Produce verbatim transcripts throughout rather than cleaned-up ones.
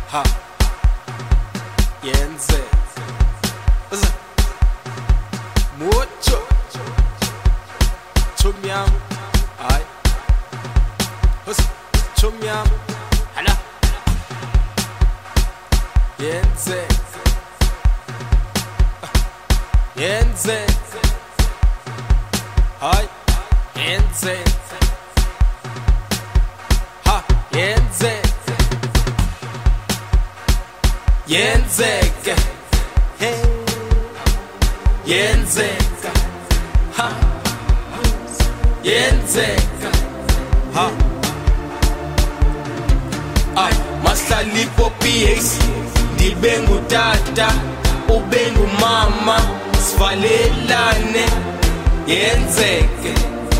Ha yenze Uza Mucho Chumyam Ay Uza Chumyam Hala Yenze Yenze Ay Yenze Ha Yenze Yenzeka Hey Yenzeka Ha Yenzeka Ha Ay Mahlalipo P X Ndibengu tata Ubengu mama Sivalelane Yenzeke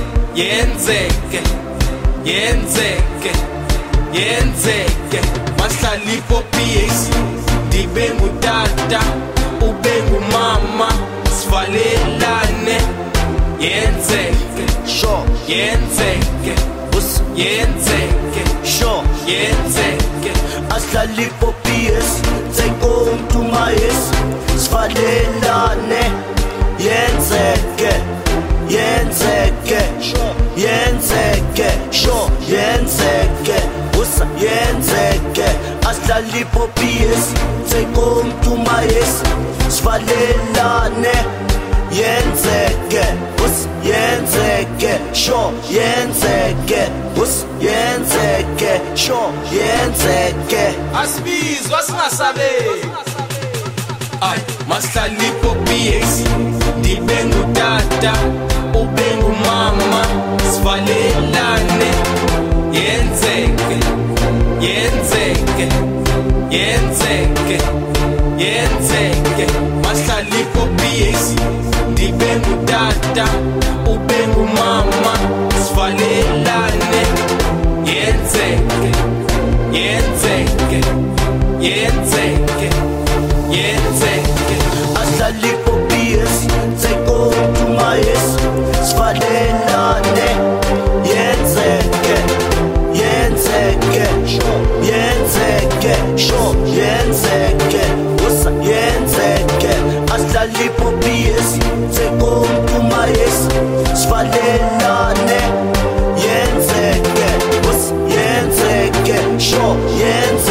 Yenzeke Yenzeke Yenzeke Mahlalipo P X Ndibengu tata Ubengu mama Sivalelane Yenzeke Sure Yenzeke Bus Yenzeke Sure Yenzeke Ahlalipo P S Take home to my S Sivalelane Yenzeke Yenzeke Yenzeke Sure Yenzeke Bus Yenzeke Ahlalipo P S Take home to my S Sivalelane Yenzeke Bus Yenzeke Sure Yenzeke Bus Yenzeke Sure Yenzeke Asibizwa singasabe Ay Mahlalipo P X Ndibengu tata Ubengu mama Sivalelane Yenzeke Yenzeke Yenzeke Yenzeke Mahlalipo P X Ndibengu tata Ubengu mama Sivalelane Yenzeke Yenzeke Yenzeke Yenzeke Ahlalipo P S Take home to my S Sivalelane Yenzeke Yenzeke Yenzeke Sure Yenzeke Usa Yenzeke Ahlalipo P S Take home to my S Sivalelane Yenzeke Usa Yenzeke Sure Yenzeke